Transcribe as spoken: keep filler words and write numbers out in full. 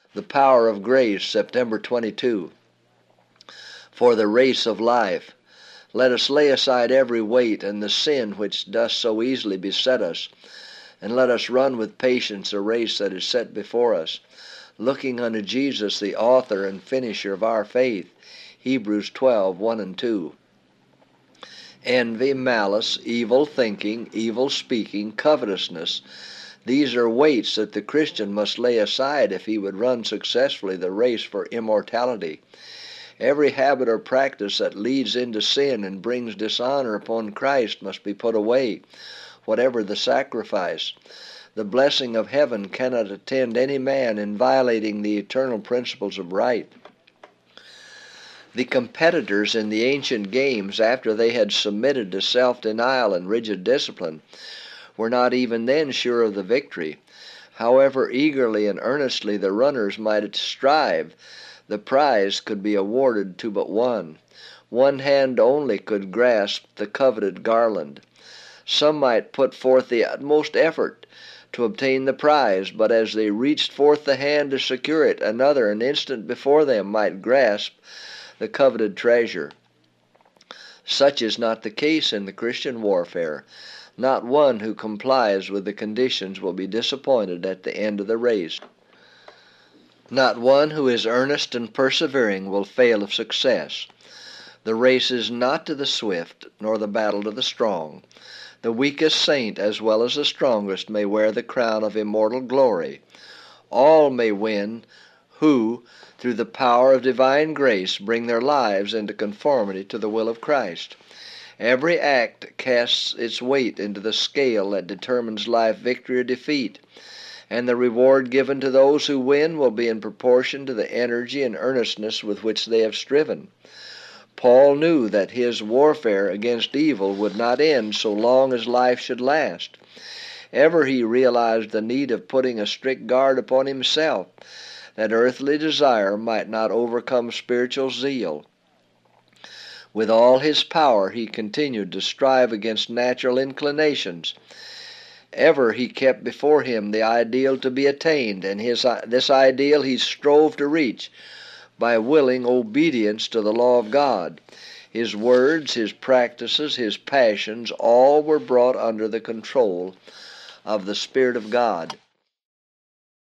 The Power of Grace, September twenty-second. For the race of life. Let us lay aside every weight and the sin which doth so easily beset us, and let us run with patience a race that is set before us, looking unto Jesus, the author and finisher of our faith. Hebrews twelve, one and two. Envy, malice, evil thinking, evil speaking, covetousness, these are weights that the Christian must lay aside if he would run successfully the race for immortality. Every habit or practice that leads into sin and brings dishonor upon Christ must be put away, whatever the sacrifice. The blessing of heaven cannot attend any man in violating the eternal principles of right. The competitors in the ancient games, after they had submitted to self-denial and rigid discipline, were not even then sure of the victory. However eagerly and earnestly the runners might strive, the prize could be awarded to but one. One hand only could grasp the coveted garland. Some might put forth the utmost effort to obtain the prize, but as they reached forth the hand to secure it, another an instant before them might grasp the coveted treasure. Such is not the case in the Christian warfare. Not one who complies with the conditions will be disappointed at the end of the race. Not one who is earnest and persevering will fail of success. The race is not to the swift, nor the battle to the strong. The weakest saint as well as the strongest may wear the crown of immortal glory. All may win who, through the power of divine grace, bring their lives into conformity to the will of Christ. Every act casts its weight into the scale that determines life victory or defeat, and the reward given to those who win will be in proportion to the energy and earnestness with which they have striven. Paul knew that his warfare against evil would not end so long as life should last. Ever he realized the need of putting a strict guard upon himself, that earthly desire might not overcome spiritual zeal. With all his power he continued to strive against natural inclinations. Ever he kept before him the ideal to be attained, and his, this ideal he strove to reach by willing obedience to the law of God. His words, his practices, his passions, all were brought under the control of the Spirit of God.